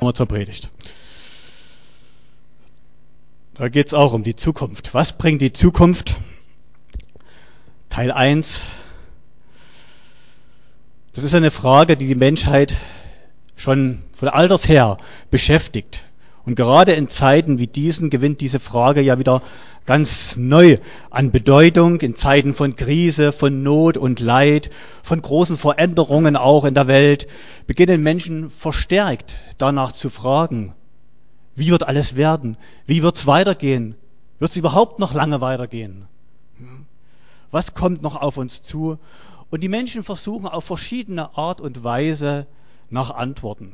Zur Predigt. Da geht es auch um die Zukunft. Was bringt die Zukunft? Teil 1. Das ist eine Frage, die die Menschheit schon von alters her beschäftigt. Und gerade in Zeiten wie diesen gewinnt diese Frage ja wieder ganz neu an Bedeutung, in Zeiten von Krise, von Not und Leid, von großen Veränderungen auch in der Welt, beginnen Menschen verstärkt danach zu fragen, wie wird alles werden? Wie wird es weitergehen? Wird es überhaupt noch lange weitergehen? Was kommt noch auf uns zu? Und die Menschen versuchen auf verschiedene Art und Weise nach Antworten.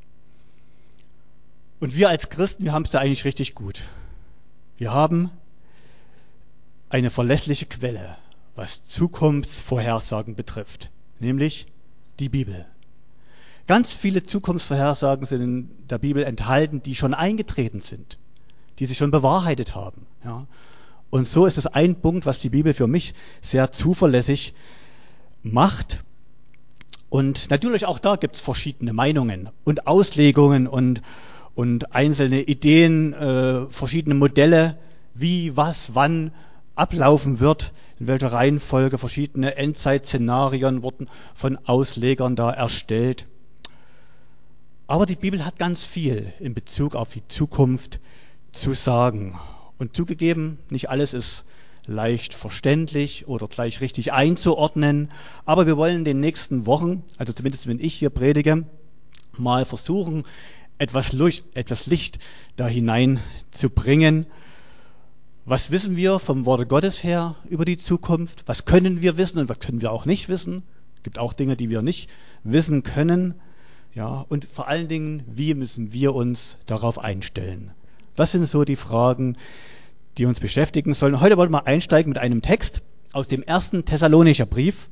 Und wir als Christen, wir haben es da eigentlich richtig gut. Wir haben eine verlässliche Quelle, was Zukunftsvorhersagen betrifft, nämlich die Bibel. Ganz viele Zukunftsvorhersagen sind in der Bibel enthalten, die schon eingetreten sind, die sich schon bewahrheitet haben. Ja. Und so ist es ein Punkt, was die Bibel für mich sehr zuverlässig macht. Und natürlich auch da gibt es verschiedene Meinungen und Auslegungen und einzelne Ideen, verschiedene Modelle, wie, was, wann ablaufen wird, in welcher Reihenfolge. Verschiedene Endzeitszenarien wurden von Auslegern da erstellt. Aber die Bibel hat ganz viel in Bezug auf die Zukunft zu sagen. Und zugegeben, nicht alles ist leicht verständlich oder gleich richtig einzuordnen. Aber wir wollen in den nächsten Wochen, also zumindest wenn ich hier predige, mal versuchen, etwas Licht da hinein zu bringen. Was wissen wir vom Worte Gottes her über die Zukunft? Was können wir wissen und was können wir auch nicht wissen? Es gibt auch Dinge, die wir nicht wissen können. Ja, und vor allen Dingen, wie müssen wir uns darauf einstellen? Das sind so die Fragen, die uns beschäftigen sollen. Heute wollen wir einsteigen mit einem Text aus dem 1. Thessalonicher Brief.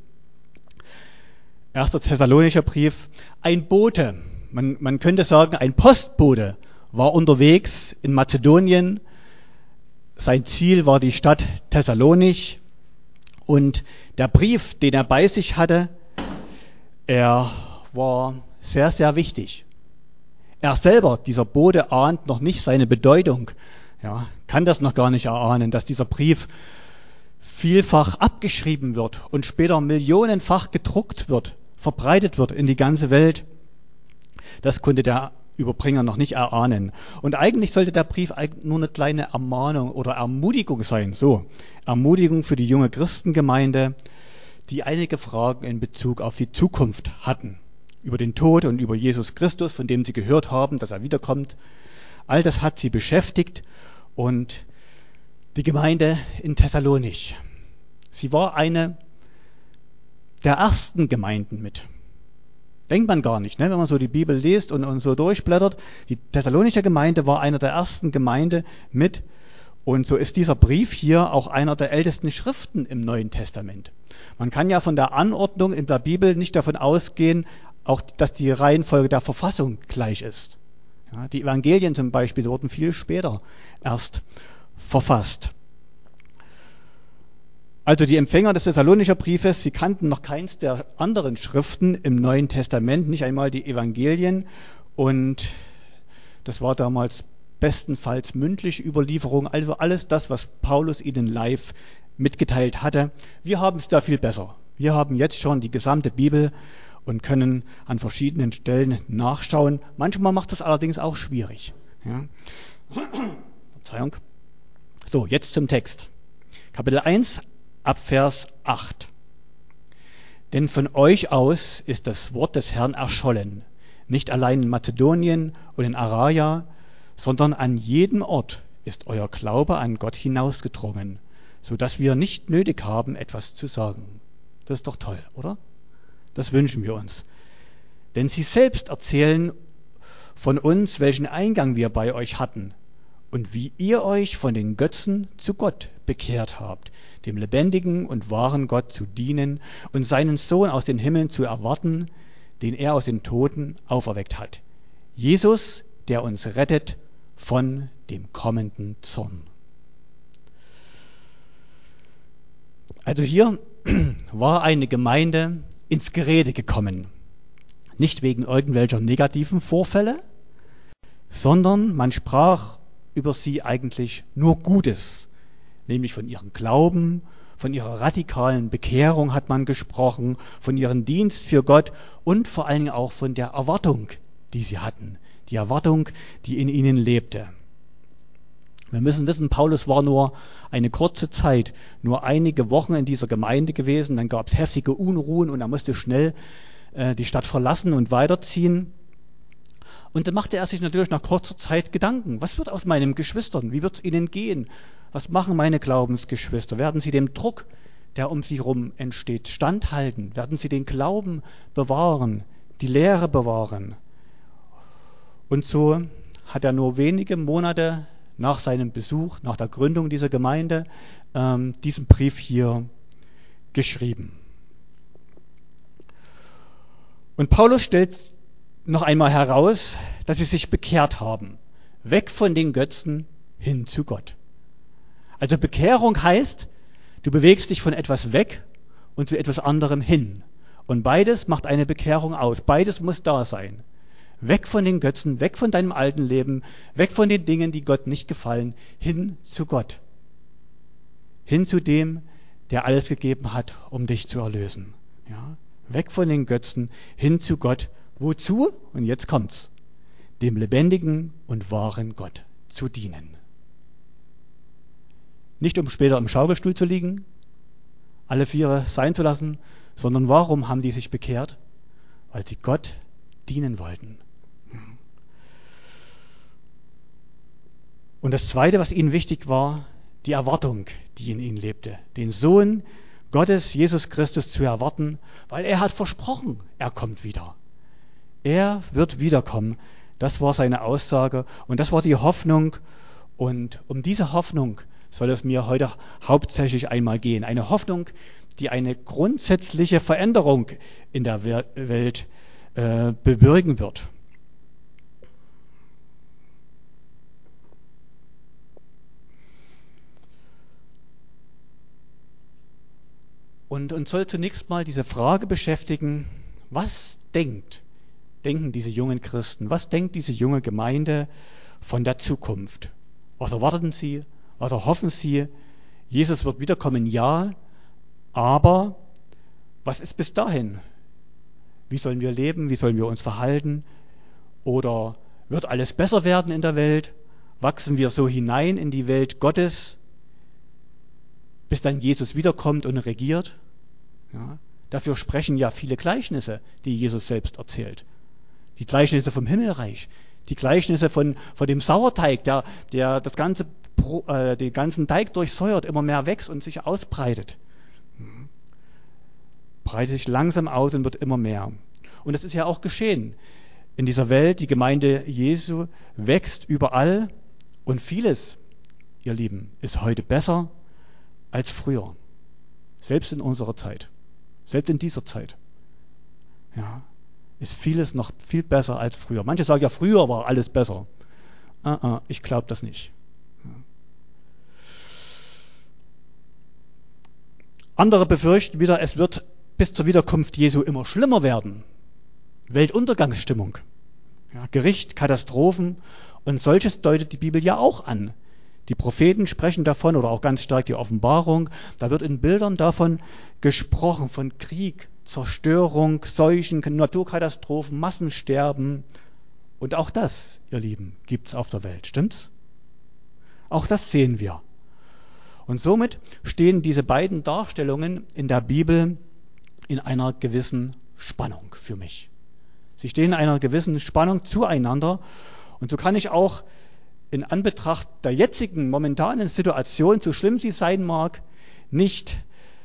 1. Thessalonicher Brief. Ein Bote, man könnte sagen, ein Postbote war unterwegs in Mazedonien. Sein Ziel war die Stadt Thessalonich. Und der Brief, den er bei sich hatte, er war sehr, sehr wichtig. Er selber, dieser Bote, ahnt noch nicht seine Bedeutung. Ja, kann das noch gar nicht erahnen, dass dieser Brief vielfach abgeschrieben wird und später millionenfach gedruckt wird, verbreitet wird in die ganze Welt. Das konnte der Überbringer noch nicht erahnen. Und eigentlich sollte der Brief nur eine kleine Ermahnung oder Ermutigung sein. So, Ermutigung für die junge Christengemeinde, die einige Fragen in Bezug auf die Zukunft hatten. Über den Tod und über Jesus Christus, von dem sie gehört haben, dass er wiederkommt. All das hat sie beschäftigt und die Gemeinde in Thessalonich. Sie war eine der ersten Gemeinden mit. Denkt man gar nicht, ne? Wenn man so die Bibel liest und so durchblättert. Die Thessalonicher Gemeinde war eine der ersten Gemeinden mit. Und so ist dieser Brief hier auch einer der ältesten Schriften im Neuen Testament. Man kann ja von der Anordnung in der Bibel nicht davon ausgehen, auch dass die Reihenfolge der Verfassung gleich ist. Ja, die Evangelien zum Beispiel wurden viel später erst verfasst. Also die Empfänger des Thessalonicher Briefes, sie kannten noch keins der anderen Schriften im Neuen Testament, nicht einmal die Evangelien. Und das war damals bestenfalls mündliche Überlieferung, also alles das, was Paulus ihnen live mitgeteilt hatte. Wir haben es da viel besser. Wir haben jetzt schon die gesamte Bibel und können an verschiedenen Stellen nachschauen. Manchmal macht das allerdings auch schwierig. Ja. Verzeihung. So, jetzt zum Text. Kapitel 1, ab Vers 8. Denn von euch aus ist das Wort des Herrn erschollen, nicht allein in Mazedonien und in Araia, sondern an jedem Ort ist euer Glaube an Gott hinausgedrungen, sodass wir nicht nötig haben, etwas zu sagen. Das ist doch toll, oder? Das wünschen wir uns. Denn sie selbst erzählen von uns, welchen Eingang wir bei euch hatten und wie ihr euch von den Götzen zu Gott bekehrt habt, dem lebendigen und wahren Gott zu dienen und seinen Sohn aus den Himmeln zu erwarten, den er aus den Toten auferweckt hat. Jesus, der uns rettet von dem kommenden Zorn. Also hier war eine Gemeinde ins Gerede gekommen. Nicht wegen irgendwelcher negativen Vorfälle, sondern man sprach über sie eigentlich nur Gutes, nämlich von ihrem Glauben, von ihrer radikalen Bekehrung hat man gesprochen, von ihrem Dienst für Gott und vor allen Dingen auch von der Erwartung, die sie hatten, die Erwartung, die in ihnen lebte. Wir müssen wissen, Paulus war nur eine kurze Zeit, nur einige Wochen in dieser Gemeinde gewesen, dann gab es heftige Unruhen und er musste schnell die Stadt verlassen und weiterziehen. Und dann machte er sich natürlich nach kurzer Zeit Gedanken, was wird aus meinen Geschwistern, wie wird es ihnen gehen? Was machen meine Glaubensgeschwister? Werden sie dem Druck, der um sie herum entsteht, standhalten? Werden sie den Glauben bewahren, die Lehre bewahren? Und so hat er nur wenige Monate nach seinem Besuch, nach der Gründung dieser Gemeinde, diesen Brief hier geschrieben. Und Paulus stellt noch einmal heraus, dass sie sich bekehrt haben, weg von den Götzen hin zu Gott. Also Bekehrung heißt, du bewegst dich von etwas weg und zu etwas anderem hin. Und beides macht eine Bekehrung aus. Beides muss da sein. Weg von den Götzen, weg von deinem alten Leben, weg von den Dingen, die Gott nicht gefallen, hin zu Gott. Hin zu dem, der alles gegeben hat, um dich zu erlösen. Ja? Weg von den Götzen, hin zu Gott. Wozu? Und jetzt kommt's. Dem lebendigen und wahren Gott zu dienen. Nicht um später im Schaukelstuhl zu liegen, alle Viere sein zu lassen, sondern warum haben die sich bekehrt? Weil sie Gott dienen wollten. Und das Zweite, was ihnen wichtig war, die Erwartung, die in ihnen lebte. Den Sohn Gottes, Jesus Christus, zu erwarten, weil er hat versprochen, er kommt wieder. Er wird wiederkommen. Das war seine Aussage und das war die Hoffnung. Und um diese Hoffnung soll es mir heute hauptsächlich einmal gehen. Eine Hoffnung, die eine grundsätzliche Veränderung in der Welt bewirken wird. Und uns soll zunächst mal diese Frage beschäftigen, was denken diese jungen Christen, was denkt diese junge Gemeinde von der Zukunft? Was erwarten sie? Was erhoffen sie? Jesus wird wiederkommen, ja, aber was ist bis dahin? Wie sollen wir leben? Wie sollen wir uns verhalten? Oder wird alles besser werden in der Welt? Wachsen wir so hinein in die Welt Gottes, bis dann Jesus wiederkommt und regiert? Ja, dafür sprechen ja viele Gleichnisse, die Jesus selbst erzählt. Die Gleichnisse vom Himmelreich, die Gleichnisse von dem Sauerteig, der den ganzen Teig durchsäuert, immer mehr wächst und sich ausbreitet. Breitet sich langsam aus und wird immer mehr. Und das ist ja auch geschehen in dieser Welt. Die Gemeinde Jesu wächst überall und vieles, ihr Lieben, ist heute besser als früher. Selbst in unserer Zeit. Selbst in dieser Zeit. Ja, ist vieles noch viel besser als früher. Manche sagen ja, früher war alles besser. Ich glaube das nicht. Andere befürchten wieder, es wird bis zur Wiederkunft Jesu immer schlimmer werden. Weltuntergangsstimmung. Ja, Gericht, Katastrophen und solches deutet die Bibel ja auch an. Die Propheten sprechen davon oder auch ganz stark die Offenbarung. Da wird in Bildern davon gesprochen, von Krieg, Zerstörung, Seuchen, Naturkatastrophen, Massensterben. Und auch das, ihr Lieben, gibt es auf der Welt. Stimmt's? Auch das sehen wir. Und somit stehen diese beiden Darstellungen in der Bibel in einer gewissen Spannung für mich. Sie stehen in einer gewissen Spannung zueinander. Und so kann ich auch in Anbetracht der jetzigen momentanen Situation, so schlimm sie sein mag, nicht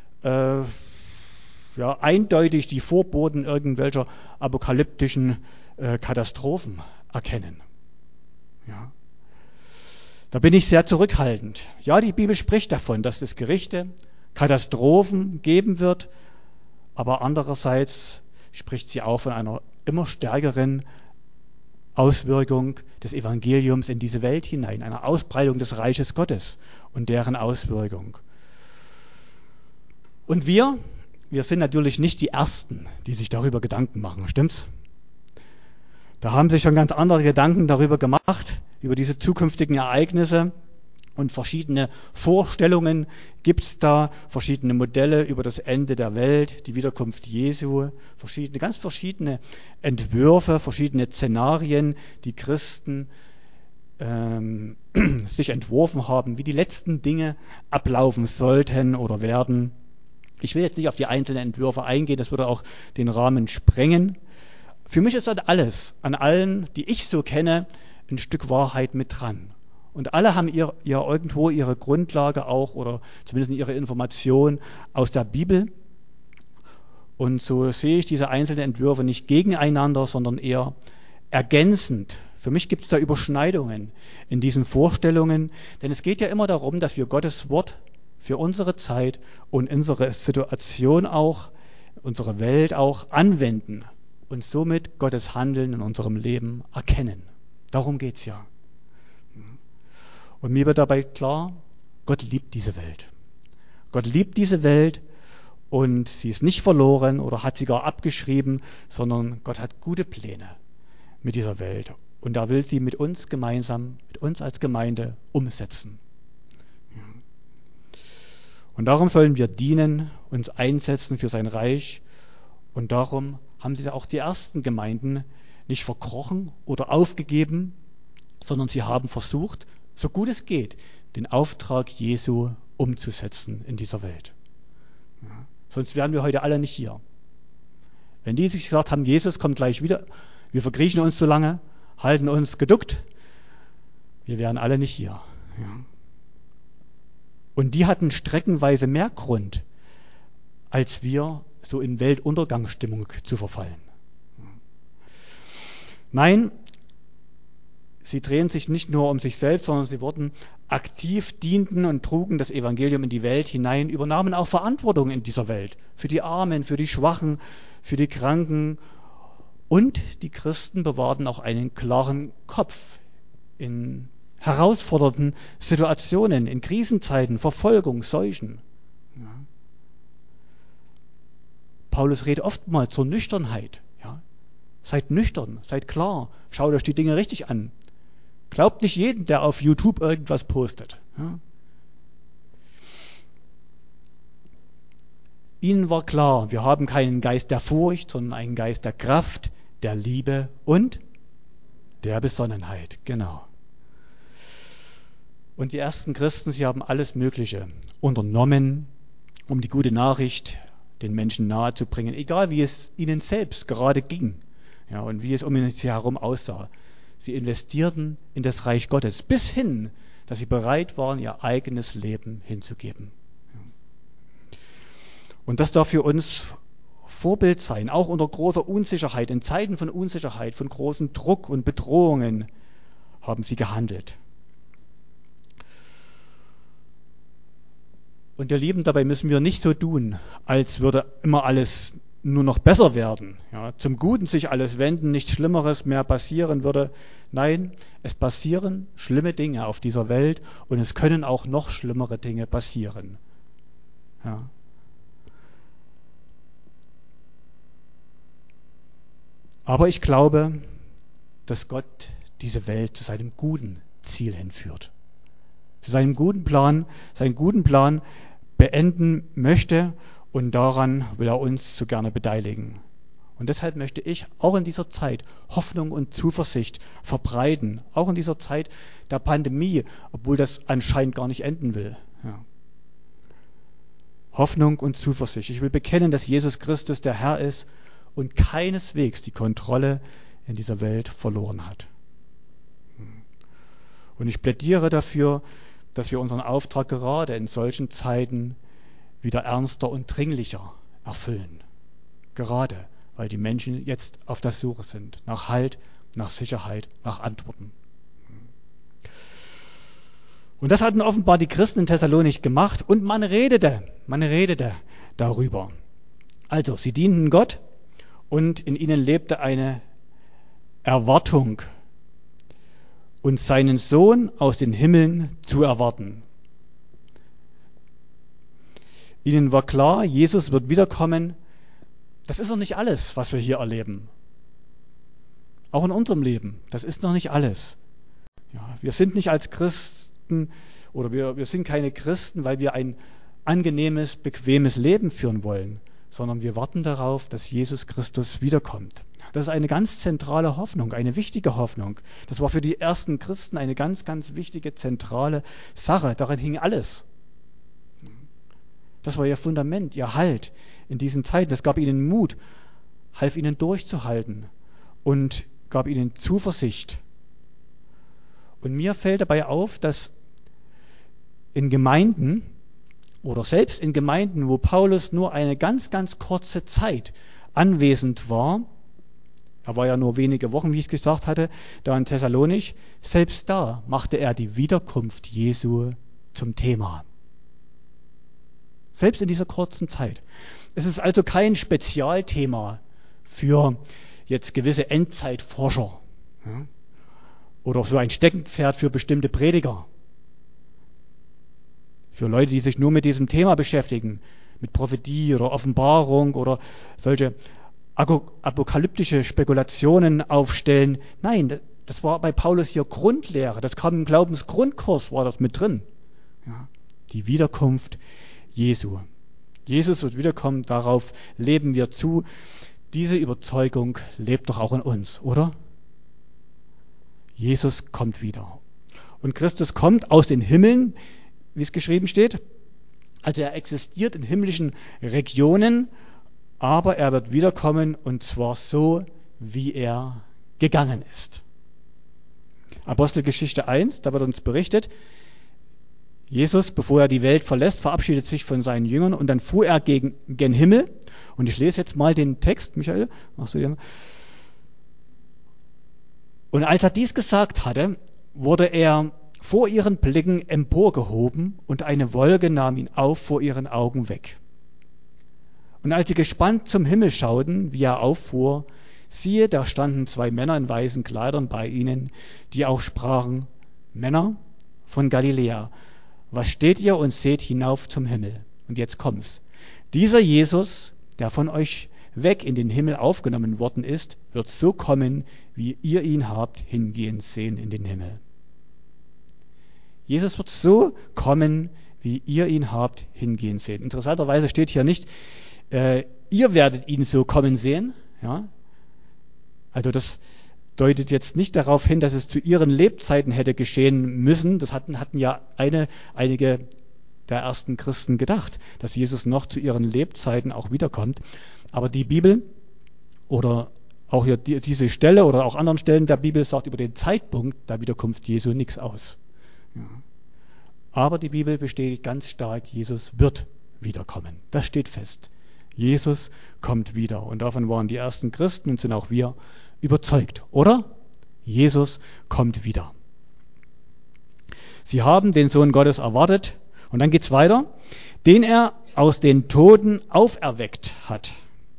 eindeutig die Vorboten irgendwelcher apokalyptischen Katastrophen erkennen. Ja. Da bin ich sehr zurückhaltend. Ja, die Bibel spricht davon, dass es Gerichte, Katastrophen geben wird, aber andererseits spricht sie auch von einer immer stärkeren Auswirkung des Evangeliums in diese Welt hinein, einer Ausbreitung des Reiches Gottes und deren Auswirkung. Und wir sind natürlich nicht die Ersten, die sich darüber Gedanken machen, stimmt's? Da haben sich schon ganz andere Gedanken darüber gemacht, über diese zukünftigen Ereignisse. Und verschiedene Vorstellungen gibt es da, verschiedene Modelle über das Ende der Welt, die Wiederkunft Jesu, ganz verschiedene Entwürfe, verschiedene Szenarien, die Christen sich entworfen haben, wie die letzten Dinge ablaufen sollten oder werden. Ich will jetzt nicht auf die einzelnen Entwürfe eingehen, das würde auch den Rahmen sprengen. Für mich ist an allen, die ich so kenne, ein Stück Wahrheit mit dran. Und alle haben irgendwo ihre Grundlage auch oder zumindest ihre Information aus der Bibel. Und so sehe ich diese einzelnen Entwürfe nicht gegeneinander, sondern eher ergänzend. Für mich gibt es da Überschneidungen in diesen Vorstellungen, denn es geht ja immer darum, dass wir Gottes Wort für unsere Zeit und unsere Situation auch, unsere Welt auch anwenden und somit Gottes Handeln in unserem Leben erkennen. Darum geht es ja. Und mir wird dabei klar, Gott liebt diese Welt. Gott liebt diese Welt und sie ist nicht verloren oder hat sie gar abgeschrieben, sondern Gott hat gute Pläne mit dieser Welt. Und er will sie mit uns gemeinsam, mit uns als Gemeinde umsetzen. Und darum sollen wir dienen, uns einsetzen für sein Reich. Und darum haben sie auch die ersten Gemeinden nicht verkrochen oder aufgegeben, sondern sie haben versucht, so gut es geht, den Auftrag Jesu umzusetzen in dieser Welt. Ja. Sonst wären wir heute alle nicht hier. Wenn die sich gesagt haben, Jesus kommt gleich wieder, wir verkriechen uns so lange, halten uns geduckt, wir wären alle nicht hier. Ja. Und die hatten streckenweise mehr Grund, als wir so in Weltuntergangsstimmung zu verfallen. Nein, sie drehen sich nicht nur um sich selbst, sondern sie wurden aktiv, dienten und trugen das Evangelium in die Welt hinein, übernahmen auch Verantwortung in dieser Welt. Für die Armen, für die Schwachen, für die Kranken. Und die Christen bewahrten auch einen klaren Kopf in herausfordernden Situationen, in Krisenzeiten, Verfolgung, Seuchen. Ja. Paulus redet oftmals zur Nüchternheit. Ja. Seid nüchtern, seid klar, schaut euch die Dinge richtig an. Glaubt nicht jeden, der auf YouTube irgendwas postet. Ja. Ihnen war klar, wir haben keinen Geist der Furcht, sondern einen Geist der Kraft, der Liebe und der Besonnenheit. Genau. Und die ersten Christen, sie haben alles Mögliche unternommen, um die gute Nachricht den Menschen nahezubringen, egal wie es ihnen selbst gerade ging, ja, und wie es um sie herum aussah. Sie investierten in das Reich Gottes bis hin, dass sie bereit waren, ihr eigenes Leben hinzugeben. Und das darf für uns Vorbild sein, auch unter großer Unsicherheit, in Zeiten von Unsicherheit, von großem Druck und Bedrohungen haben sie gehandelt. Und ihr Lieben, dabei müssen wir nicht so tun, als würde immer alles nur noch besser werden, ja, zum Guten sich alles wenden, nichts Schlimmeres mehr passieren würde. Nein, es passieren schlimme Dinge auf dieser Welt und es können auch noch schlimmere Dinge passieren. Ja. Aber ich glaube, dass Gott diese Welt zu seinem guten Ziel hinführt. Zu seinem guten Plan, seinen guten Plan beenden möchte und daran will er uns so gerne beteiligen. Und deshalb möchte ich auch in dieser Zeit Hoffnung und Zuversicht verbreiten, auch in dieser Zeit der Pandemie, obwohl das anscheinend gar nicht enden will. Ja. Hoffnung und Zuversicht. Ich will bekennen, dass Jesus Christus der Herr ist und keineswegs die Kontrolle in dieser Welt verloren hat. Und ich plädiere dafür, dass wir unseren Auftrag gerade in solchen Zeiten wieder ernster und dringlicher erfüllen. Gerade weil die Menschen jetzt auf der Suche sind nach Halt, nach Sicherheit, nach Antworten. Und das hatten offenbar die Christen in Thessalonich gemacht und man redete darüber. Also, sie dienten Gott und in ihnen lebte eine Erwartung, und seinen Sohn aus den Himmeln zu erwarten. Ihnen war klar, Jesus wird wiederkommen. Das ist noch nicht alles, was wir hier erleben. Auch in unserem Leben. Das ist noch nicht alles. Ja, wir sind nicht als Christen oder wir sind keine Christen, weil wir ein angenehmes, bequemes Leben führen wollen, sondern wir warten darauf, dass Jesus Christus wiederkommt. Das ist eine ganz zentrale Hoffnung, eine wichtige Hoffnung. Das war für die ersten Christen eine ganz, ganz wichtige, zentrale Sache. Daran hing alles. Das war ihr Fundament, ihr Halt in diesen Zeiten. Das gab ihnen Mut, half ihnen durchzuhalten und gab ihnen Zuversicht. Und mir fällt dabei auf, dass in Gemeinden oder selbst in Gemeinden, wo Paulus nur eine ganz, ganz kurze Zeit anwesend war, er war ja nur wenige Wochen, wie ich gesagt hatte, da in Thessalonich, selbst da machte er die Wiederkunft Jesu zum Thema. Selbst in dieser kurzen Zeit. Es ist also kein Spezialthema für jetzt gewisse Endzeitforscher, ja, oder so ein Steckenpferd für bestimmte Prediger. Für Leute, die sich nur mit diesem Thema beschäftigen, mit Prophetie oder Offenbarung oder solche apokalyptische Spekulationen aufstellen. Nein, das war bei Paulus hier Grundlehre. Das kam im Glaubensgrundkurs, war das mit drin. Ja, die Wiederkunft Jesu. Jesus wird wiederkommen, darauf leben wir zu. Diese Überzeugung lebt doch auch in uns, oder? Jesus kommt wieder. Und Christus kommt aus den Himmeln, wie es geschrieben steht. Also er existiert in himmlischen Regionen, aber er wird wiederkommen und zwar so, wie er gegangen ist. Apostelgeschichte 1, da wird uns berichtet, Jesus, bevor er die Welt verlässt, verabschiedet sich von seinen Jüngern und dann fuhr er gen Himmel. Und ich lese jetzt mal den Text, Michael. Machst du den? Und als er dies gesagt hatte, wurde er vor ihren Blicken emporgehoben und eine Wolke nahm ihn auf vor ihren Augen weg. Und als sie gespannt zum Himmel schauten, wie er auffuhr, siehe, da standen 2 Männer in weißen Kleidern bei ihnen, die auch sprachen, Männer von Galiläa, was steht ihr und seht hinauf zum Himmel? Und jetzt kommt's. Dieser Jesus, der von euch weg in den Himmel aufgenommen worden ist, wird so kommen, wie ihr ihn habt hingehen sehen in den Himmel. Jesus wird so kommen, wie ihr ihn habt hingehen sehen. Interessanterweise steht hier nicht, ihr werdet ihn so kommen sehen. Ja? Also das deutet jetzt nicht darauf hin, dass es zu ihren Lebzeiten hätte geschehen müssen. Das hatten ja einige der ersten Christen gedacht, dass Jesus noch zu ihren Lebzeiten auch wiederkommt. Aber die Bibel oder auch hier diese Stelle oder auch anderen Stellen der Bibel sagt über den Zeitpunkt der Wiederkunft Jesu nichts aus. Ja. Aber die Bibel bestätigt ganz stark, Jesus wird wiederkommen. Das steht fest. Jesus kommt wieder. Und davon waren die ersten Christen und sind auch wir überzeugt, oder? Jesus kommt wieder. Sie haben den Sohn Gottes erwartet. Und dann geht's weiter. Den er aus den Toten auferweckt hat.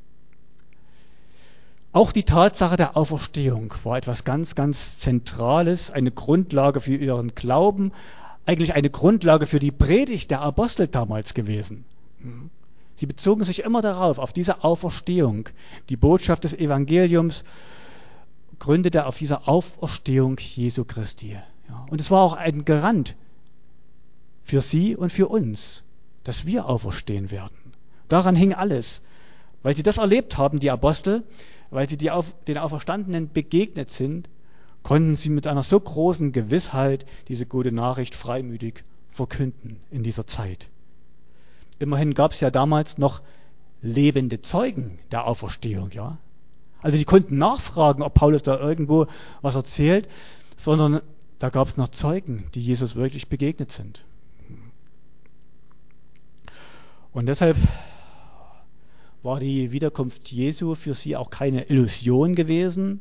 Auch die Tatsache der Auferstehung war etwas ganz, ganz Zentrales, eine Grundlage für ihren Glauben, eigentlich eine Grundlage für die Predigt der Apostel damals gewesen. Sie bezogen sich immer darauf, auf diese Auferstehung. Die Botschaft des Evangeliums gründete auf dieser Auferstehung Jesu Christi. Ja, und es war auch ein Garant für sie und für uns, dass wir auferstehen werden. Daran hing alles. Weil sie das erlebt haben, die Apostel, weil sie den Auferstandenen begegnet sind, konnten sie mit einer so großen Gewissheit diese gute Nachricht freimütig verkünden in dieser Zeit. Immerhin gab es ja damals noch lebende Zeugen der Auferstehung, ja. Also die konnten nachfragen, ob Paulus da irgendwo was erzählt, sondern da gab es noch Zeugen, die Jesus wirklich begegnet sind. Und deshalb war die Wiederkunft Jesu für sie auch keine Illusion gewesen.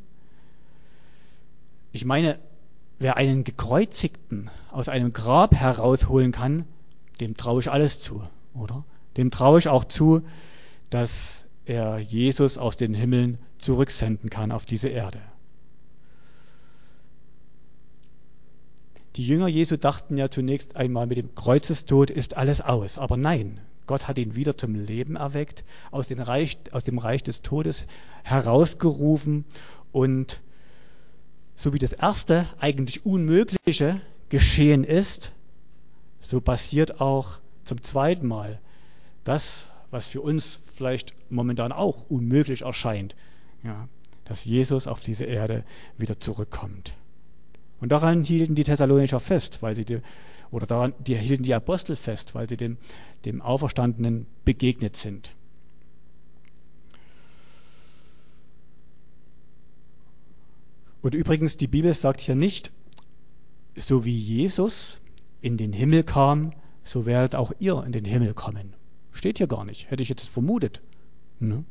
Ich meine, wer einen Gekreuzigten aus einem Grab herausholen kann, dem traue ich alles zu, oder? Dem traue ich auch zu, dass er Jesus aus den Himmeln zurücksenden kann auf diese Erde. Die Jünger Jesu dachten ja zunächst einmal, mit dem Kreuzestod ist alles aus. Aber nein, Gott hat ihn wieder zum Leben erweckt, aus dem Reich des Todes herausgerufen und So wie das erste eigentlich Unmögliche geschehen ist, so passiert auch zum zweiten Mal das, was für uns vielleicht momentan auch unmöglich erscheint, ja, dass Jesus auf diese Erde wieder zurückkommt. Und daran hielten die Thessalonicher fest, die hielten die Apostel fest, weil sie dem Auferstandenen begegnet sind. Und übrigens, die Bibel sagt hier nicht, so wie Jesus in den Himmel kam, so werdet auch ihr in den Himmel kommen. Steht hier gar nicht, hätte ich jetzt vermutet. Ne?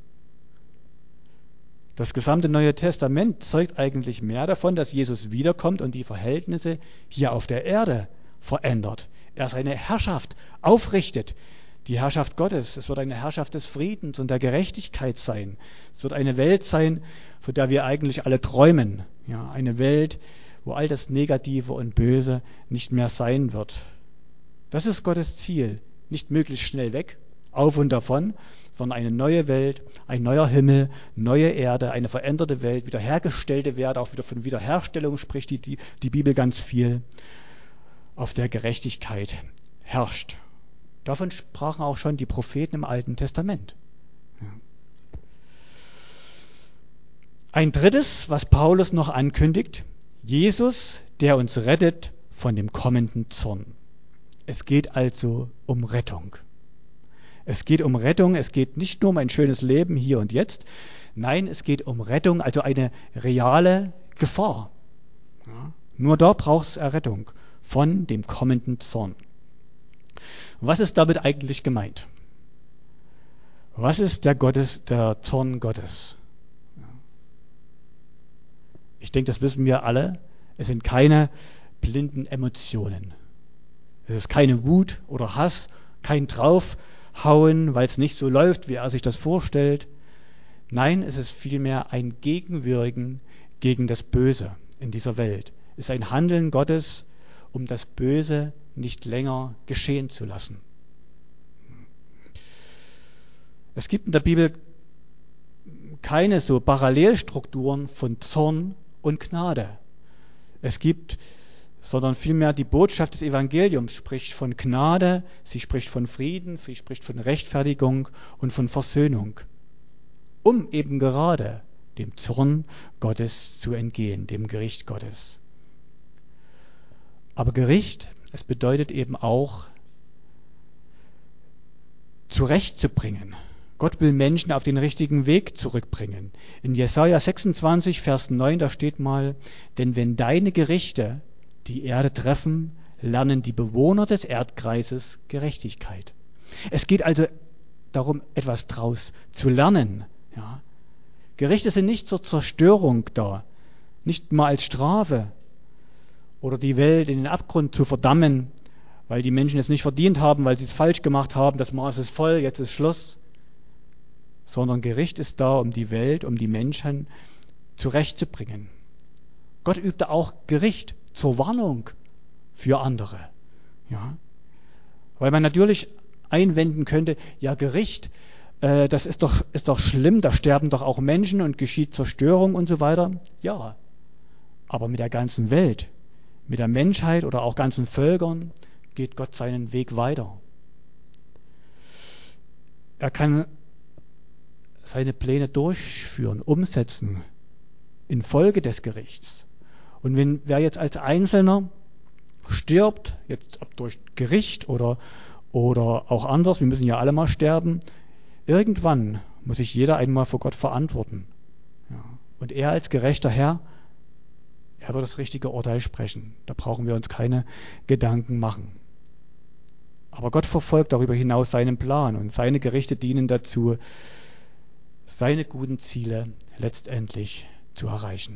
Das gesamte Neue Testament zeugt eigentlich mehr davon, dass Jesus wiederkommt und die Verhältnisse hier auf der Erde verändert. Er seine Herrschaft aufrichtet, die Herrschaft Gottes. Es wird eine Herrschaft des Friedens und der Gerechtigkeit sein. Es wird eine Welt sein, von der wir eigentlich alle träumen. Ja, eine Welt, wo all das Negative und Böse nicht mehr sein wird. Das ist Gottes Ziel. Nicht möglichst schnell weg, auf und davon, sondern eine neue Welt, ein neuer Himmel, neue Erde, eine veränderte Welt, wiederhergestellte Welt, auch wieder von Wiederherstellung spricht die Bibel ganz viel, auf der Gerechtigkeit herrscht. Davon sprachen auch schon die Propheten im Alten Testament. Ja. Ein drittes, was Paulus noch ankündigt, Jesus, der uns rettet von dem kommenden Zorn. Es geht also um Rettung. Es geht um Rettung, es geht nicht nur um ein schönes Leben hier und jetzt, nein, es geht um Rettung, also eine reale Gefahr. Ja, nur da braucht es Errettung von dem kommenden Zorn. Was ist damit eigentlich gemeint? Was ist der Zorn Gottes? Ich denke, das wissen wir alle. Es sind keine blinden Emotionen. Es ist keine Wut oder Hass, kein Draufhauen, weil es nicht so läuft, wie er sich das vorstellt. Nein, es ist vielmehr ein Gegenwirken gegen das Böse in dieser Welt. Es ist ein Handeln Gottes, um das Böse nicht länger geschehen zu lassen. Es gibt in der Bibel keine so Parallelstrukturen von Zorn und Gnade. Sondern vielmehr die Botschaft des Evangeliums spricht von Gnade, sie spricht von Frieden, sie spricht von Rechtfertigung und von Versöhnung, um eben gerade dem Zorn Gottes zu entgehen, dem Gericht Gottes. Aber Gericht, es bedeutet eben auch, zurechtzubringen. Gott will Menschen auf den richtigen Weg zurückbringen. In Jesaja 26, Vers 9, da steht mal, denn wenn deine Gerichte die Erde treffen, lernen die Bewohner des Erdkreises Gerechtigkeit. Es geht also darum, etwas draus zu lernen. Ja. Gerichte sind nicht zur Zerstörung da, nicht mal als Strafe oder die Welt in den Abgrund zu verdammen, weil die Menschen es nicht verdient haben, weil sie es falsch gemacht haben, das Maß ist voll, jetzt ist Schluss. Sondern Gericht ist da, um die Welt, um die Menschen zurechtzubringen. Gott übte auch Gericht zur Warnung für andere. Ja? Weil man natürlich einwenden könnte, ja Gericht, das ist doch schlimm, da sterben doch auch Menschen und geschieht Zerstörung und so weiter. Ja, aber mit der ganzen Welt, mit der Menschheit oder auch ganzen Völkern geht Gott seinen Weg weiter. Er kann seine Pläne durchführen, umsetzen, infolge des Gerichts. Und wer jetzt als Einzelner stirbt, jetzt ob durch Gericht oder auch anders, wir müssen ja alle mal sterben, irgendwann muss sich jeder einmal vor Gott verantworten. Ja. Und er als gerechter Herr, er wird das richtige Urteil sprechen. Da brauchen wir uns keine Gedanken machen. Aber Gott verfolgt darüber hinaus seinen Plan und seine Gerichte dienen dazu, seine guten Ziele letztendlich zu erreichen.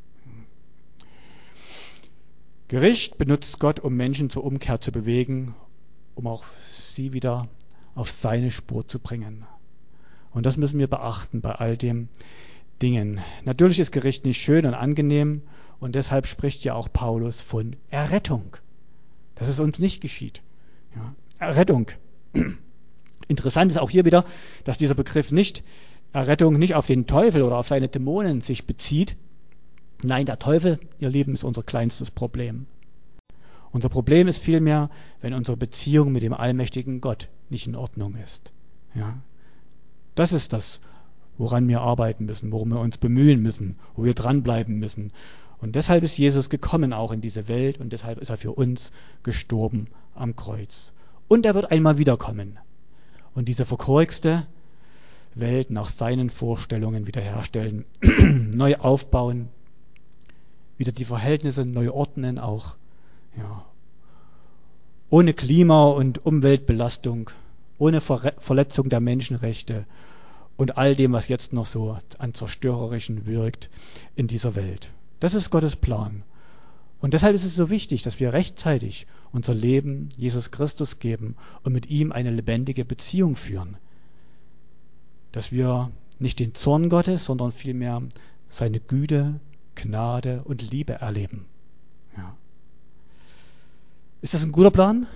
Gericht benutzt Gott, um Menschen zur Umkehr zu bewegen, um auch sie wieder auf seine Spur zu bringen. Und das müssen wir beachten bei all den Dingen. Natürlich ist Gericht nicht schön und angenehm und deshalb spricht ja auch Paulus von Errettung, dass es uns nicht geschieht. Ja, Errettung. Interessant ist auch hier wieder, dass dieser Begriff Errettung nicht auf den Teufel oder auf seine Dämonen sich bezieht, Nein, der Teufel, ihr Lieben, ist unser kleinstes Problem. Unser Problem ist vielmehr, wenn unsere Beziehung mit dem allmächtigen Gott nicht in Ordnung ist. Ja? Das ist das, woran wir arbeiten müssen, worum wir uns bemühen müssen, wo wir dranbleiben müssen. Und deshalb ist Jesus gekommen auch in diese Welt und deshalb ist er für uns gestorben am Kreuz. Und er wird einmal wiederkommen und diese verkorkste Welt nach seinen Vorstellungen wiederherstellen, neu aufbauen, wieder die Verhältnisse neu ordnen auch. Ja. Ohne Klima- und Umweltbelastung, ohne Verletzung der Menschenrechte und all dem, was jetzt noch so an Zerstörerischen wirkt in dieser Welt. Das ist Gottes Plan. Und deshalb ist es so wichtig, dass wir rechtzeitig unser Leben Jesus Christus geben und mit ihm eine lebendige Beziehung führen. Dass wir nicht den Zorn Gottes, sondern vielmehr seine Güte, Gnade und Liebe erleben. Ja. Ist das ein guter Plan?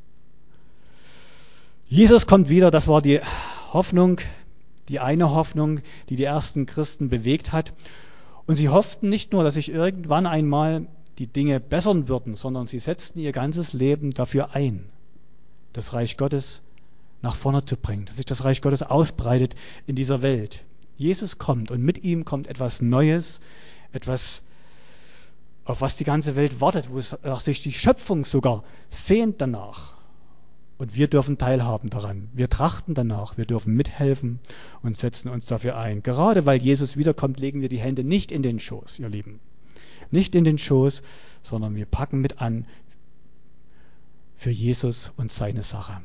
Jesus kommt wieder, das war die Hoffnung, die eine Hoffnung, die die ersten Christen bewegt hat. Und sie hofften nicht nur, dass sich irgendwann einmal die Dinge bessern würden, sondern sie setzten ihr ganzes Leben dafür ein, das Reich Gottes nach vorne zu bringen, dass sich das Reich Gottes ausbreitet in dieser Welt. Jesus kommt und mit ihm kommt etwas Neues, etwas, auf was die ganze Welt wartet, wo sich die Schöpfung sogar sehnt danach. Und wir dürfen teilhaben daran. Wir trachten danach, wir dürfen mithelfen und setzen uns dafür ein. Gerade weil Jesus wiederkommt, legen wir die Hände nicht in den Schoß, ihr Lieben. Nicht in den Schoß, sondern wir packen mit an für Jesus und seine Sache.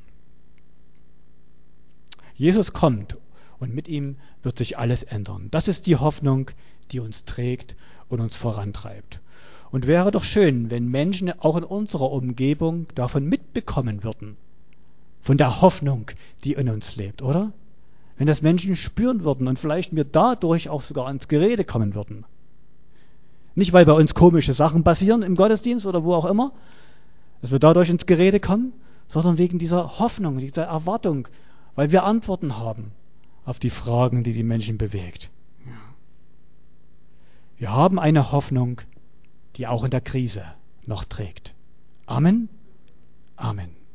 Jesus kommt und mit ihm wird sich alles ändern. Das ist die Hoffnung, die uns trägt und uns vorantreibt. Und wäre doch schön, wenn Menschen auch in unserer Umgebung davon mitbekommen würden, von der Hoffnung, die in uns lebt, oder? Wenn das Menschen spüren würden und vielleicht mir dadurch auch sogar ans Gerede kommen würden. Nicht, weil bei uns komische Sachen passieren im Gottesdienst oder wo auch immer, dass wir dadurch ins Gerede kommen, sondern wegen dieser Hoffnung, dieser Erwartung, weil wir Antworten haben auf die Fragen, die die Menschen bewegt. Wir haben eine Hoffnung, die auch in der Krise noch trägt. Amen. Amen.